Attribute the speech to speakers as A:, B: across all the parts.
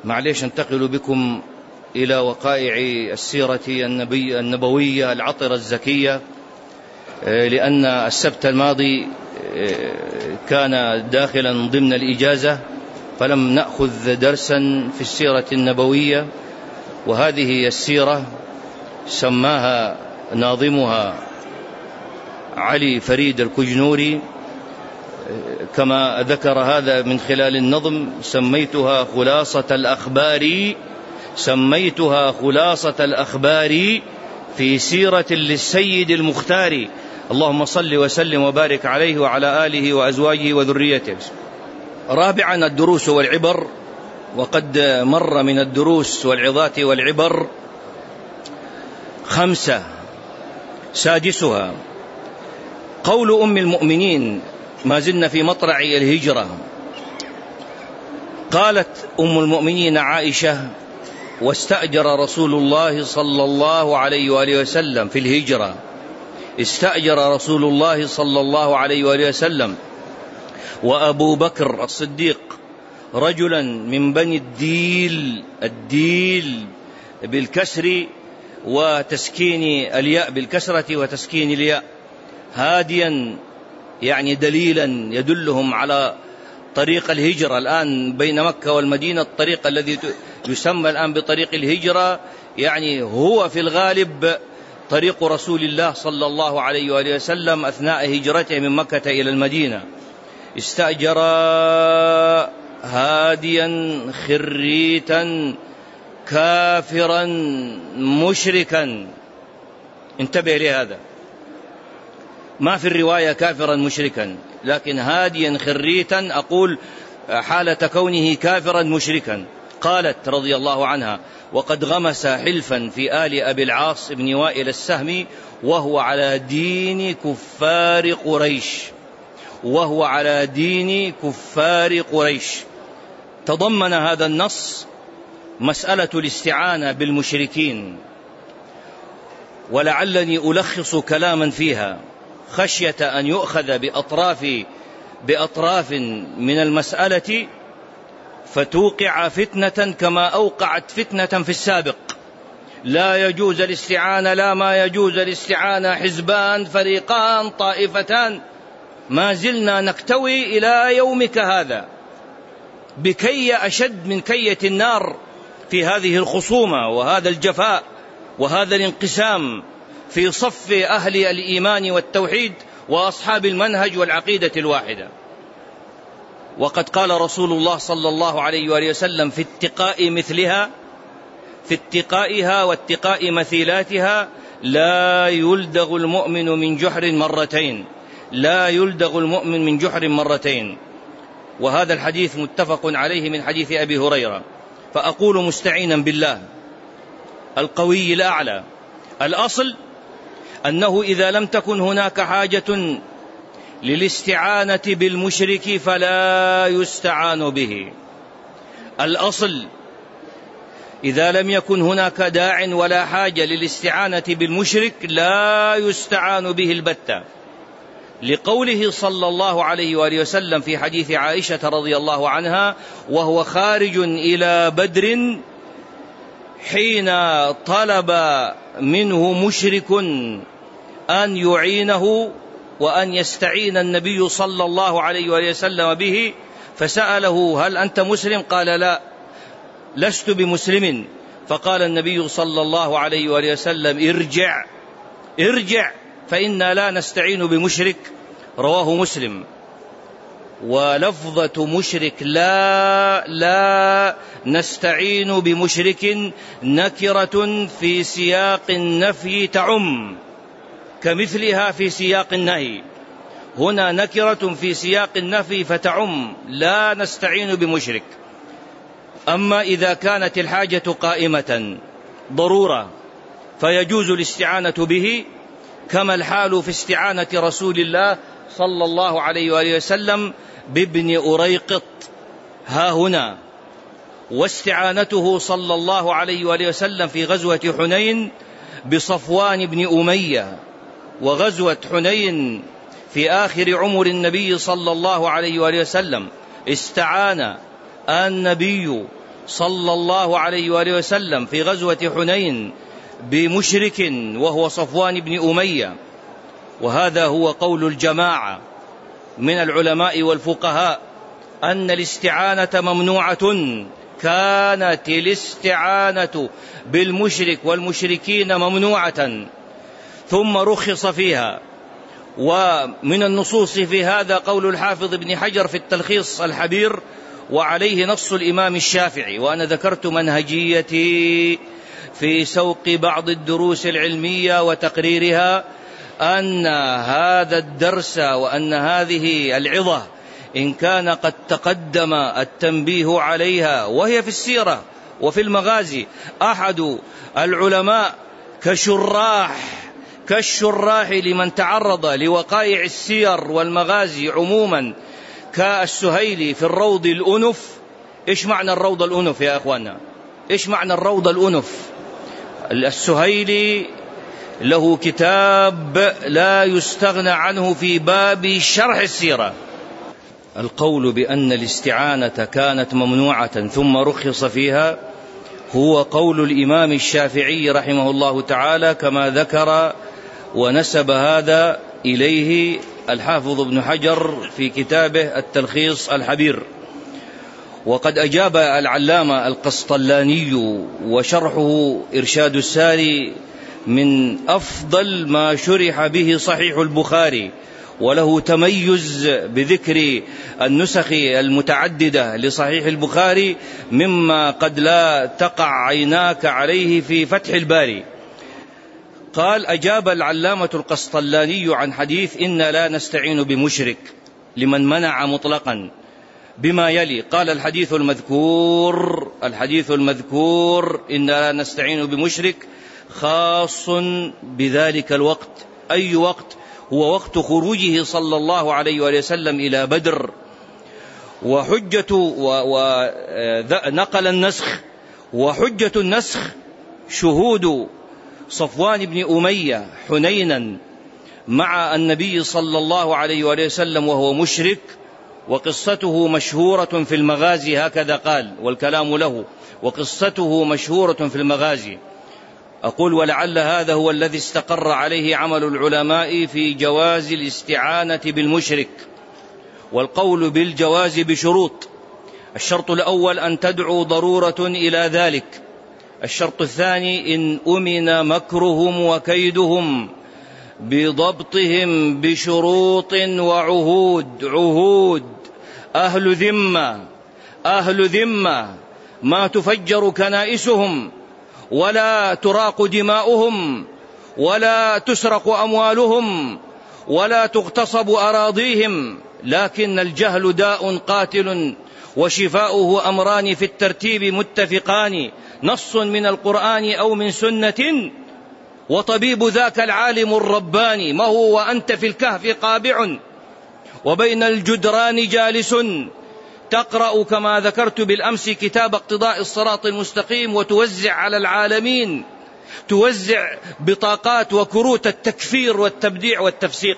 A: معليش انتقل بكم إلى وقائع السيرة النبوية العطرة الزكية، لأن السبت الماضي كان داخلا ضمن الإجازة فلم نأخذ درسا في السيرة النبوية. وهذه السيرة سماها ناظمها علي فريد الكجنوري كما ذكر هذا من خلال النظم: سميتها خلاصة الأخبار في سيرة للسيد المختار. اللهم صل وسلم وبارك عليه وعلى آله وأزواجه وذريته. رابعا الدروس والعبر، وقد مر من الدروس والعظات والعبر 5. سادسها قول أم المؤمنين، ما زلنا في مطلع الهجرة. قالت أم المؤمنين عائشة: واستأجر رسول الله صلى الله عليه وآله وسلم في الهجرة، استأجر رسول الله صلى الله عليه وآله وسلم وأبو بكر الصديق رجلا من بني الديل بالكسر وتسكين الياء، بالكسرة وتسكين الياء، هاديا يعني دليلا يدلهم على طريق الهجرة. الآن بين مكة والمدينة الطريق الذي يسمى الآن بطريق الهجرة يعني هو في الغالب طريق رسول الله صلى الله عليه وآله وسلم أثناء هجرته من مكة إلى المدينة. استأجر هاديا خريتا كافرا مشركا. انتبه لهذا، ما في الرواية كافرا مشركا، لكن هاديا خريتا أقول حالة كونه كافرا مشركا. قالت رضي الله عنها: وقد غمس حلفا في آل أبي العاص بن وائل السهمي وهو على دين كفار قريش. تضمن هذا النص مسألة الاستعانة بالمشركين، ولعلني ألخص كلاما فيها خشية أن يؤخذ بأطراف من المسألة فتوقع فتنة كما أوقعت فتنة في السابق. لا يجوز الاستعانة، لا ما يجوز الاستعانة، حزبان، فريقان، طائفتان، ما زلنا نكتوي إلى يومك هذا بكي أشد من كية النار في هذه الخصومة وهذا الجفاء وهذا الانقسام في صف أهل الإيمان والتوحيد وأصحاب المنهج والعقيدة الواحدة. وقد قال رسول الله صلى الله عليه وآله وسلم في اتقاء مثلها، في اتقائها واتقاء مثيلاتها: لا يلدغ المؤمن من جحر مرتين، لا يلدغ المؤمن من جحر مرتين. وهذا الحديث متفق عليه من حديث أبي هريرة. فأقول مستعينا بالله القوي الأعلى: الأصل أنه إذا لم تكن هناك حاجة للاستعانة بالمشرك فلا يستعان به. الأصل إذا لم يكن هناك داع ولا حاجة للاستعانة بالمشرك لا يستعان به البتة، لقوله صلى الله عليه وآله وسلم في حديث عائشة رضي الله عنها وهو خارج إلى بدر حين طلب منه مشرك أن يعينه وأن يستعين النبي صلى الله عليه وآله وسلم به، فسأله: هل أنت مسلم؟ قال: لا، لست بمسلم. فقال النبي صلى الله عليه وآله وسلم: ارجع فإنا لا نستعين بمشرك. رواه مسلم. ولفظة مشرك لا نستعين بمشرك نكرة في سياق النفي تعم كمثلها في سياق النهي. هنا نكرة في سياق النفي فتعم، لا نستعين بمشرك. أما إذا كانت الحاجة قائمة ضرورة فيجوز الاستعانة به، كما الحال في استعانة رسول الله صلى الله عليه وآله وسلم بابن أريقط ها هنا، واستعانته صلى الله عليه وآله وسلم في غزوة حنين بصفوان بن أمية، وغزوة حنين في آخر عمر النبي صلى الله عليه وآله وسلم استعان النبي صلى الله عليه وآله وسلم في غزوة حنين بمشرك وهو صفوان بن أمية، وهذا هو قول الجماعة من العلماء والفقهاء أن الاستعانة ممنوعة. كانت الاستعانة بالمشرك والمشركين ممنوعة ثم رخص فيها. ومن النصوص في هذا قول الحافظ ابن حجر في التلخيص الحبير، وعليه نص الإمام الشافعي. وأنا ذكرت منهجيتي في سوق بعض الدروس العلمية وتقريرها أن هذا الدرس وأن هذه العظة إن كان قد تقدم التنبيه عليها وهي في السيرة وفي المغازي، أحد العلماء كالشراح لمن تعرض لوقائع السير والمغازي عموما كالسهيلي في الروض الأنف. إيش معنى الروض الأنف يا أخوانا؟ إيش معنى الروض الأنف؟ السهيلي له كتاب لا يستغنى عنه في باب شرح السيرة. القول بأن الاستعانة كانت ممنوعة ثم رخص فيها هو قول الإمام الشافعي رحمه الله تعالى، كما ذكر ونسب هذا إليه الحافظ ابن حجر في كتابه التلخيص الحبير. وقد أجاب العلامة القسطلاني وشرحه إرشاد الساري من أفضل ما شرح به صحيح البخاري، وله تميز بذكر النسخ المتعددة لصحيح البخاري مما قد لا تقع عيناك عليه في فتح الباري. قال: أجاب العلامة القسطلاني عن حديث إنا لا نستعين بمشرك لمن منع مطلقا بما يلي. قال: الحديث المذكور إنا لا نستعين بمشرك خاص بذلك الوقت. أي وقت؟ هو وقت خروجه صلى الله عليه وسلم إلى بدر. وحجة ونقل النسخ، وحجة النسخ شهود صفوان بن أمية حنينا مع النبي صلى الله عليه وسلم وهو مشرك، وقصته مشهورة في المغازي، هكذا قال والكلام له، وقصته مشهورة في المغازي. أقول: ولعل هذا هو الذي استقر عليه عمل العلماء في جواز الاستعانة بالمشرك. والقول بالجواز بشروط: الشرط الأول أن تدعو ضرورة إلى ذلك. الشرط الثاني إن أمن مكرهم وكيدهم بضبطهم بشروط وعهود. عهود أهل ذمة ما تفجر كنائسهم ولا تراق دماؤهم ولا تسرق أموالهم ولا تغتصب أراضيهم، لكن الجهل داء قاتل وشفاؤه أمران في الترتيب متفقان، نص من القرآن أو من سنة، وطبيب ذاك العالم الرباني. ما هو وأنت في الكهف قابع وبين الجدران جالس، تقرأ كما ذكرت بالأمس كتاب اقتضاء الصراط المستقيم وتوزع على العالمين، توزع بطاقات وكروت التكفير والتبديع والتفسيق.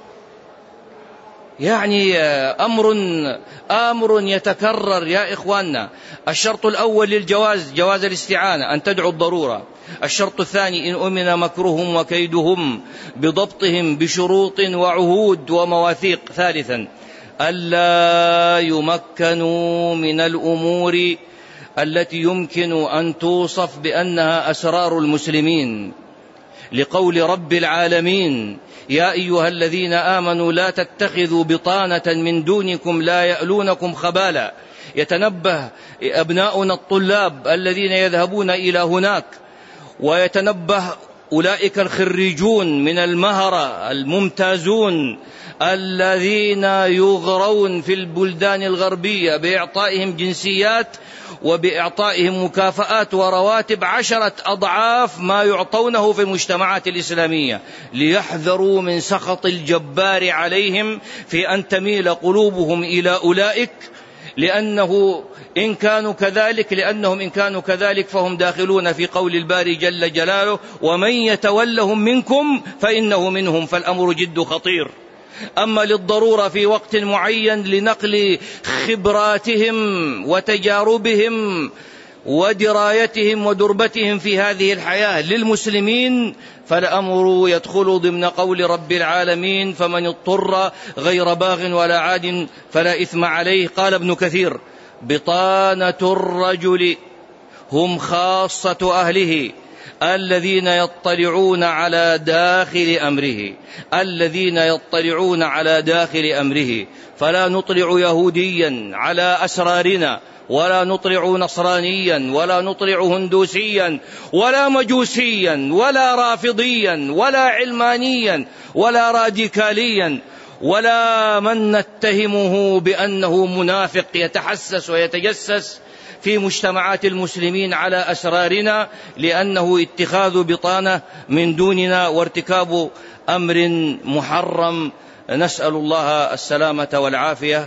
A: يعني أمر يتكرر يا إخواننا. الشرط الأول للجواز جواز الاستعانة أن تدعو الضرورة. الشرط الثاني إن أمن مكرهم وكيدهم بضبطهم بشروط وعهود ومواثيق. ثالثا ألا يمكنوا من الأمور التي يمكن أن توصف بأنها أسرار المسلمين، لقول رب العالمين: يا أيها الذين آمنوا لا تتخذوا بطانة من دونكم لا يألونكم خبالا. يتنبه أبناؤنا الطلاب الذين يذهبون إلى هناك، ويتنبه أولئك الخريجون من المهرة الممتازون الذين يغرون في البلدان الغربية بإعطائهم جنسيات وبإعطائهم مكافآت ورواتب 10 أضعاف ما يعطونه في المجتمعات الإسلامية، ليحذروا من سخط الجبار عليهم في أن تميل قلوبهم إلى أولئك، لأنهم إن كانوا كذلك فهم داخلون في قول الباري جل جلاله: ومن يتولهم منكم فإنه منهم. فالأمر جد خطير. أما للضرورة في وقت معين لنقل خبراتهم وتجاربهم ودرايتهم ودربتهم في هذه الحياة للمسلمين، فالأمر يدخل ضمن قول رب العالمين: فمن اضطر غير باغ ولا عاد فلا إثم عليه. قال ابن كثير: بطانة الرجل هم خاصة أهله الذين يطلعون على داخل أمره، الذين يطلعون على داخل أمره، فلا نطلع يهوديا على أسرارنا، ولا نطلع نصرانيا، ولا نطلع هندوسيا، ولا مجوسيا، ولا رافضيا، ولا علمانيا، ولا راديكاليا، ولا من نتهمه بأنه منافق يتحسس ويتجسس في مجتمعات المسلمين على أسرارنا، لأنه اتخاذ بطانة من دوننا وارتكاب أمر محرم. نسأل الله السلامة والعافية.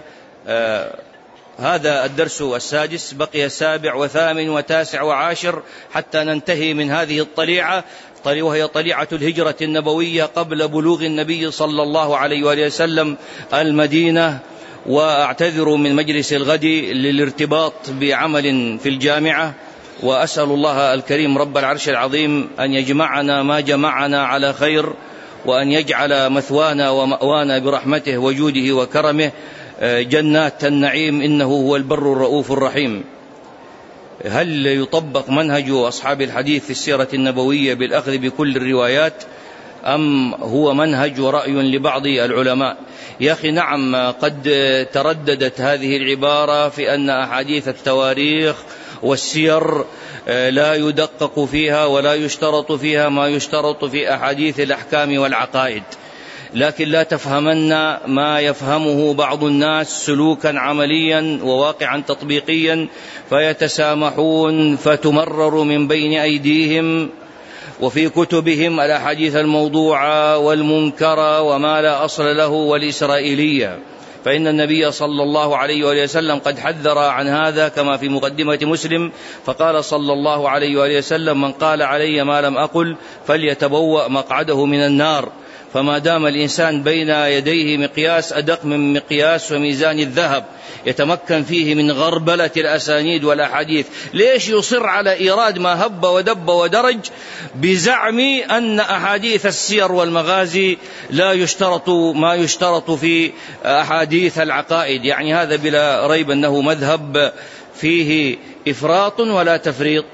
A: هذا الدرس السادس، بقي 7 و8 و9 و10 حتى ننتهي من هذه الطليعة، وهي طليعة الهجرة النبوية قبل بلوغ النبي صلى الله عليه وآله وسلم المدينة. وأعتذر من مجلس الغد للارتباط بعمل في الجامعة، وأسأل الله الكريم رب العرش العظيم أن يجمعنا ما جمعنا على خير، وأن يجعل مثوانا ومأوانا برحمته وجوده وكرمه جنات النعيم، إنه هو البر الرؤوف الرحيم. هل يطبق منهج أصحاب الحديث في السيرة النبوية بالأخذ بكل الروايات، أم هو منهج ورأي لبعض العلماء؟ يا أخي نعم، قد ترددت هذه العبارة في أن أحاديث التواريخ والسير لا يدقق فيها ولا يشترط فيها ما يشترط في أحاديث الأحكام والعقائد، لكن لا تفهمن ما يفهمه بعض الناس سلوكا عمليا وواقعا تطبيقيا، فيتسامحون فتمرر من بين أيديهم وفي كتبهم الأحاديث الموضوعة والمنكرة وما لا أصل له والإسرائيلية. فإن النبي صلى الله عليه وآله وسلم قد حذر عن هذا كما في مقدمة مسلم، فقال صلى الله عليه وآله وسلم: من قال علي ما لم أقل فليتبوأ مقعده من النار. فما دام الإنسان بين يديه مقياس أدق من مقياس وميزان الذهب يتمكن فيه من غربلة الأسانيد والأحاديث، ليش يصر على إيراد ما هب ودب ودرج بزعم أن أحاديث السير والمغازي لا يشترط ما يشترط في أحاديث العقائد؟ يعني هذا بلا ريب أنه مذهب فيه إفراط ولا تفريط،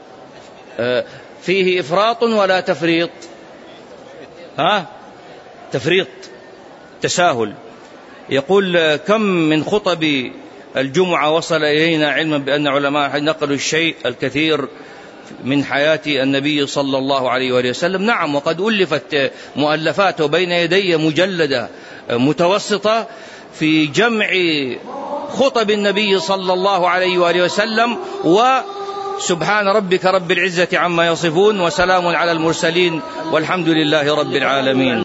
A: فيه إفراط ولا تفريط، تفريط، تساهل. يقول: كم من خطب الجمعة وصل إلينا علما بأن علماء نقلوا الشيء الكثير من حياة النبي صلى الله عليه وآله وسلم. نعم، وقد ألفت مؤلفات بين يدي مجلدة متوسطة في جمع خطب النبي صلى الله عليه وآله وسلم. وسبحان ربك رب العزة عما يصفون، وسلام على المرسلين، والحمد لله رب العالمين.